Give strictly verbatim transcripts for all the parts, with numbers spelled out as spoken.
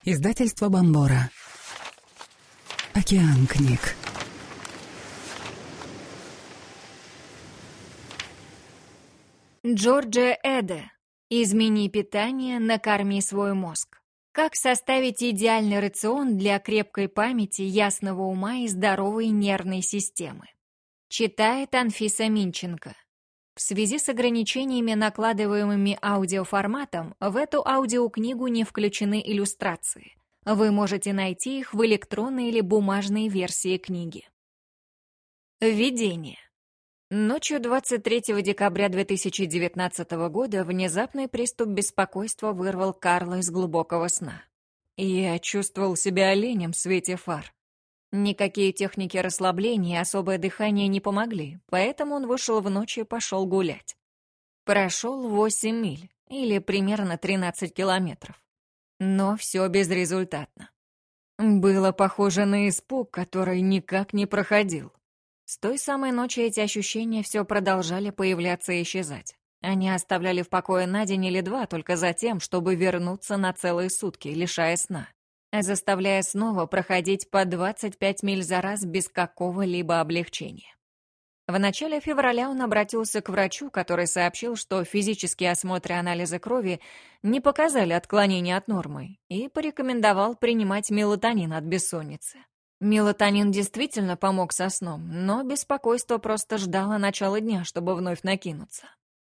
Издательство Бомбора. Океан книг. Джорджия Эде. Измени питание, накорми свой мозг. Как составить идеальный рацион для крепкой памяти, ясного ума и здоровой нервной системы. Читает Анфиса Минченко. В связи с ограничениями, накладываемыми аудиоформатом, в эту аудиокнигу не включены иллюстрации. Вы можете найти их в электронной или бумажной версии книги. Введение. Ночью двадцать третьего декабря две тысячи девятнадцатого года внезапный приступ беспокойства вырвал Карла из глубокого сна. Я чувствовал себя оленем в свете фар. Никакие техники расслабления и особое дыхание не помогли, поэтому он вышел в ночь и пошел гулять. Прошел восемь миль, или примерно тринадцать километров. Но все безрезультатно. Было похоже на испуг, который никак не проходил. С той самой ночи эти ощущения все продолжали появляться и исчезать. Они оставляли в покое на день или два только за тем, чтобы вернуться на целые сутки, лишая сна, заставляя снова проходить по двадцать пять миль за раз без какого-либо облегчения. В начале февраля он обратился к врачу, который сообщил, что физические осмотры и анализы крови не показали отклонения от нормы, и порекомендовал принимать мелатонин от бессонницы. Мелатонин действительно помог со сном, но беспокойство просто ждало начала дня, чтобы вновь накинуться.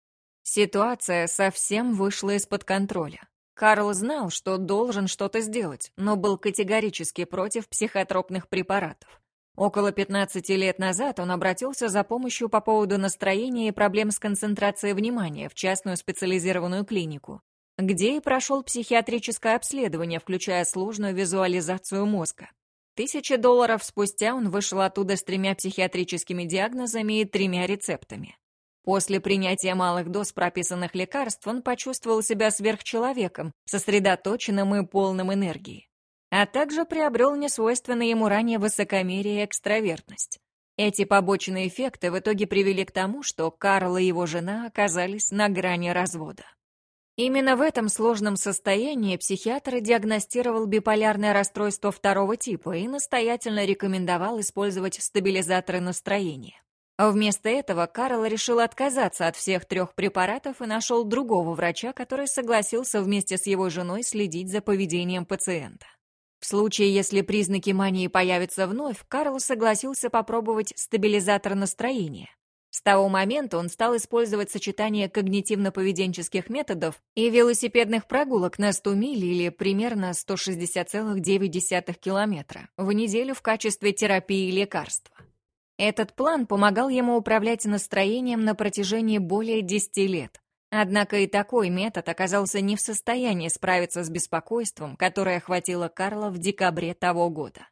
Ситуация совсем вышла из-под контроля. Карл знал, что должен что-то сделать, но был категорически против психотропных препаратов. Около пятнадцати лет назад он обратился за помощью по поводу настроения и проблем с концентрацией внимания в частную специализированную клинику, где и прошел психиатрическое обследование, включая сложную визуализацию мозга. Тысячи долларов спустя он вышел оттуда с тремя психиатрическими диагнозами и тремя рецептами. После принятия малых доз прописанных лекарств он почувствовал себя сверхчеловеком, сосредоточенным и полным энергии. А также приобрел несвойственное ему ранее высокомерие и экстравертность. Эти побочные эффекты в итоге привели к тому, что Карл и его жена оказались на грани развода. Именно в этом сложном состоянии психиатр диагностировал биполярное расстройство второго типа и настоятельно рекомендовал использовать стабилизаторы настроения. Вместо этого Карл решил отказаться от всех трех препаратов и нашел другого врача, который согласился вместе с его женой следить за поведением пациента. В случае, если признаки мании появятся вновь, Карл согласился попробовать стабилизатор настроения. С того момента он стал использовать сочетание когнитивно-поведенческих методов и велосипедных прогулок на сто миль или примерно сто шестьдесят целых девять десятых километра в неделю в качестве терапии и лекарства. Этот план помогал ему управлять настроением на протяжении более десяти лет. Однако и такой метод оказался не в состоянии справиться с беспокойством, которое охватило Карла в декабре того года.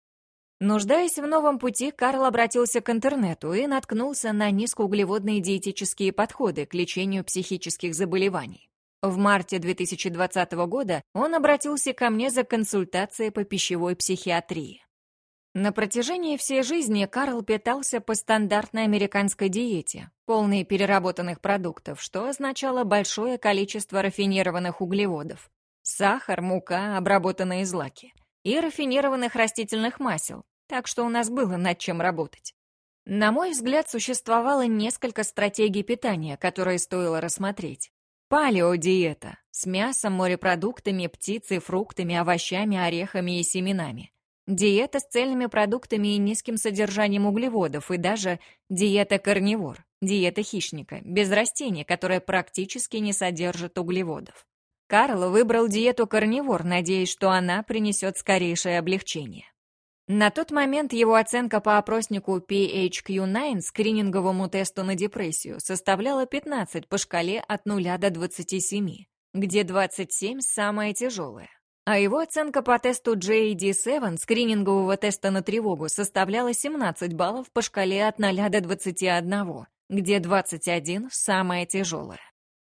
Нуждаясь в новом пути, Карл обратился к интернету и наткнулся на низкоуглеводные диетические подходы к лечению психических заболеваний. В марте две тысячи двадцатого года он обратился ко мне за консультацией по пищевой психиатрии. На протяжении всей жизни Карл питался по стандартной американской диете, полной переработанных продуктов, что означало большое количество рафинированных углеводов, сахар, мука, обработанные злаки и рафинированных растительных масел, так что у нас было над чем работать. На мой взгляд, существовало несколько стратегий питания, которые стоило рассмотреть. Палеодиета с мясом, морепродуктами, птицей, фруктами, овощами, орехами и семенами. Диета с цельными продуктами и низким содержанием углеводов, и даже диета-карнивор, диета хищника, без растений, которая практически не содержит углеводов. Карл выбрал диету карнивор, надеясь, что она принесет скорейшее облегчение. На тот момент его оценка по опроснику пи эйч кью девять, скрининговому тесту на депрессию, составляла пятнадцать по шкале от нуля до двадцати семи, где двадцать семь самая тяжелая. А его оценка по тесту джей эй ди семь, скринингового теста на тревогу, составляла семнадцать баллов по шкале от нуля до двадцати одного, где двадцать один самая тяжелая.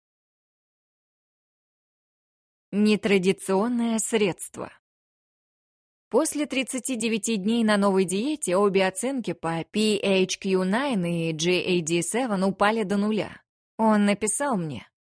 Нетрадиционное средство. После тридцати девяти дней на новой диете обе оценки по пи эйч кью девять и джей эй ди семь упали до нуля. Он написал мне: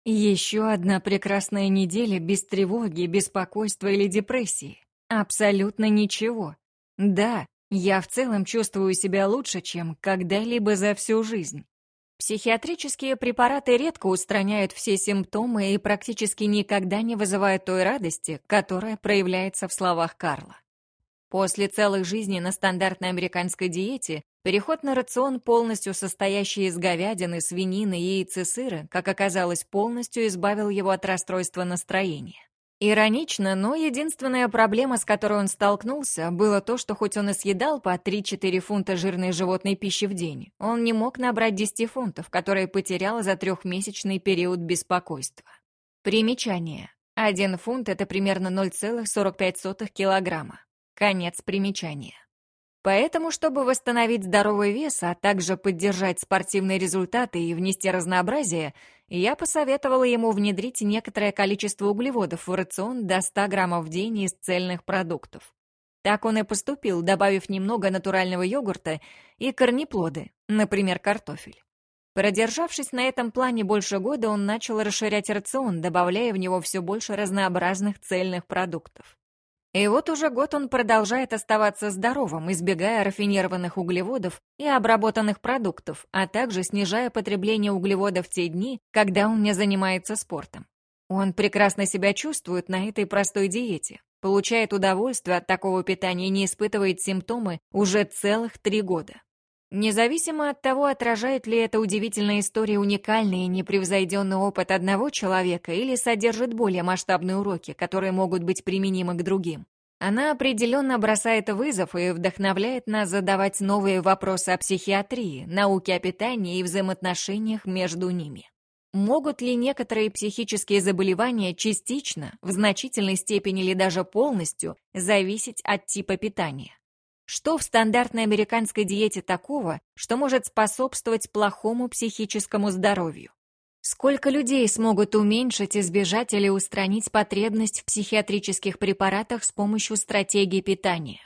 Еще одна прекрасная неделя без тревоги, беспокойства или депрессии. Абсолютно ничего. Да, я в целом чувствую себя лучше, чем когда-либо за всю жизнь. Психиатрические препараты редко устраняют все симптомы и практически никогда не вызывают той радости, которая проявляется в словах Карла. После целых жизней на стандартной американской диете переход на рацион, полностью состоящий из говядины, свинины, яиц и сыра, как оказалось, полностью избавил его от расстройства настроения. Иронично, но единственная проблема, с которой он столкнулся, было то, что хоть он и съедал по три-четыре фунта жирной животной пищи в день, он не мог набрать десять фунтов, которые потерял за трехмесячный период беспокойства. Примечание. Один фунт – это примерно ноль целых сорок пять сотых килограмма. Конец примечания. Поэтому, чтобы восстановить здоровый вес, а также поддержать спортивные результаты и внести разнообразие, я посоветовала ему внедрить некоторое количество углеводов в рацион до ста граммов в день из цельных продуктов. Так он и поступил, добавив немного натурального йогурта и корнеплоды, например, картофель. Продержавшись на этом плане больше года, он начал расширять рацион, добавляя в него все больше разнообразных цельных продуктов. И вот уже год он продолжает оставаться здоровым, избегая рафинированных углеводов и обработанных продуктов, а также снижая потребление углеводов в те дни, когда он не занимается спортом. Он прекрасно себя чувствует на этой простой диете, получает удовольствие от такого питания и не испытывает симптомы уже целых три года. Независимо от того, отражает ли эта удивительная история уникальный и непревзойденный опыт одного человека или содержит более масштабные уроки, которые могут быть применимы к другим, она определенно бросает вызов и вдохновляет нас задавать новые вопросы о психиатрии, науке о питании и взаимоотношениях между ними. Могут ли некоторые психические заболевания частично, в значительной степени или даже полностью зависеть от типа питания? Что в стандартной американской диете такого, что может способствовать плохому психическому здоровью? Сколько людей смогут уменьшить, избежать или устранить потребность в психиатрических препаратах с помощью стратегии питания?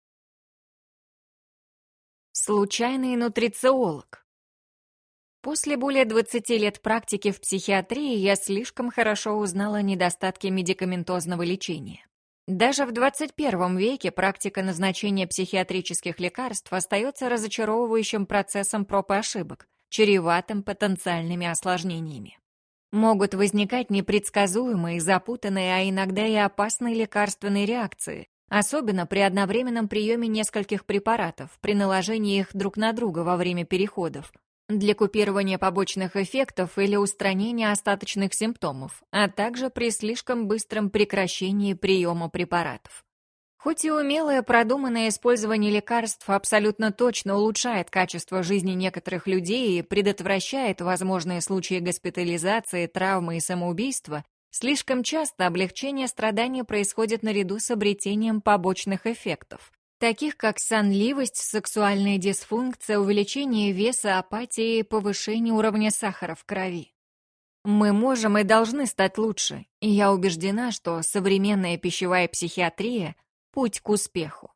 Случайный нутрициолог. После более двадцати лет практики в психиатрии я слишком хорошо узнала недостатки медикаментозного лечения. Даже в двадцать первом веке практика назначения психиатрических лекарств остается разочаровывающим процессом проб и ошибок, чреватым потенциальными осложнениями. Могут возникать непредсказуемые, запутанные, а иногда и опасные лекарственные реакции, особенно при одновременном приеме нескольких препаратов, при наложении их друг на друга во время переходов, для купирования побочных эффектов или устранения остаточных симптомов, а также при слишком быстром прекращении приема препаратов. Хоть и умелое продуманное использование лекарств абсолютно точно улучшает качество жизни некоторых людей и предотвращает возможные случаи госпитализации, травмы и самоубийства, слишком часто облегчение страданий происходит наряду с обретением побочных эффектов, таких как сонливость, сексуальная дисфункция, увеличение веса, апатия и повышение уровня сахара в крови. Мы можем и должны стать лучше, и я убеждена, что современная пищевая психиатрия – путь к успеху.